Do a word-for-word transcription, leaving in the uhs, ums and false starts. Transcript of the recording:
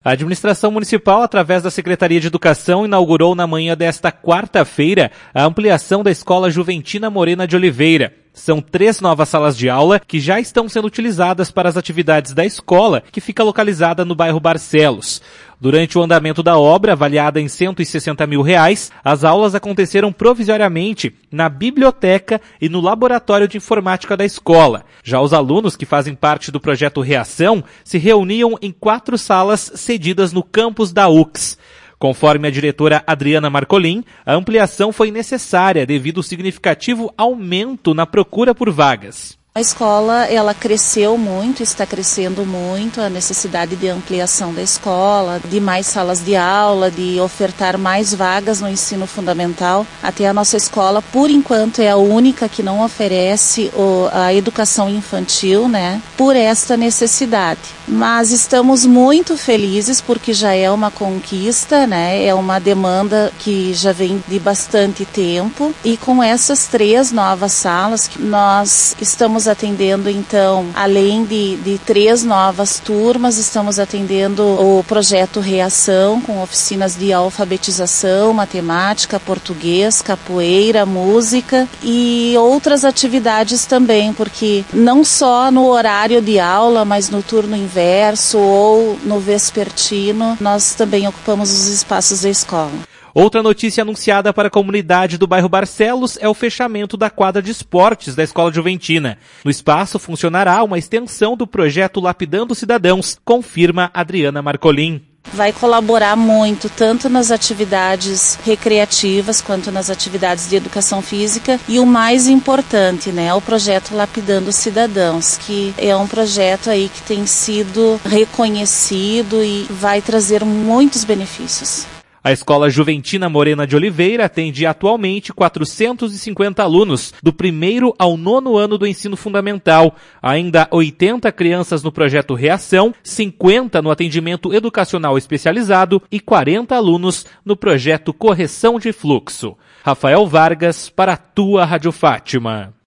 A administração municipal, através da Secretaria de Educação, inaugurou na manhã desta quarta-feira a ampliação da Escola Juventina Morena de Oliveira. São três novas salas de aula que já estão sendo utilizadas para as atividades da escola, que fica localizada no bairro Barcelos. Durante o andamento da obra, avaliada em cento e sessenta mil reais, as aulas aconteceram provisoriamente na biblioteca e no laboratório de informática da escola. Já os alunos que fazem parte do projeto Reação se reuniam em quatro salas cedidas no campus da U C S. Conforme a diretora Adriana Marcolin, a ampliação foi necessária devido ao significativo aumento na procura por vagas. A escola, ela cresceu muito, está crescendo muito, a necessidade de ampliação da escola, de mais salas de aula, de ofertar mais vagas no ensino fundamental. Até a nossa escola, por enquanto, é a única que não oferece o, a educação infantil, né, por esta necessidade. Mas estamos muito felizes porque já é uma conquista, né, é uma demanda que já vem de bastante tempo. E com essas três novas salas, nós estamos atendendo, então, além de, de três novas turmas, estamos atendendo o projeto Reação, com oficinas de alfabetização, matemática, português, capoeira, música e outras atividades também, porque não só no horário de aula, mas no turno inverso ou no vespertino, nós também ocupamos os espaços da escola. Outra notícia anunciada para a comunidade do bairro Barcelos é o fechamento da quadra de esportes da Escola Juventina. No espaço funcionará uma extensão do projeto Lapidando Cidadãos, confirma Adriana Marcolin. Vai colaborar muito, tanto nas atividades recreativas quanto nas atividades de educação física e o mais importante, né, o projeto Lapidando Cidadãos, que é um projeto aí que tem sido reconhecido e vai trazer muitos benefícios. A Escola Juventina Morena de Oliveira atende atualmente quatrocentos e cinquenta alunos, do primeiro ao nono ano do ensino fundamental. Ainda oitenta crianças no projeto Reação, cinquenta no atendimento educacional especializado e quarenta alunos no projeto Correção de Fluxo. Rafael Vargas, para a tua Rádio Fátima.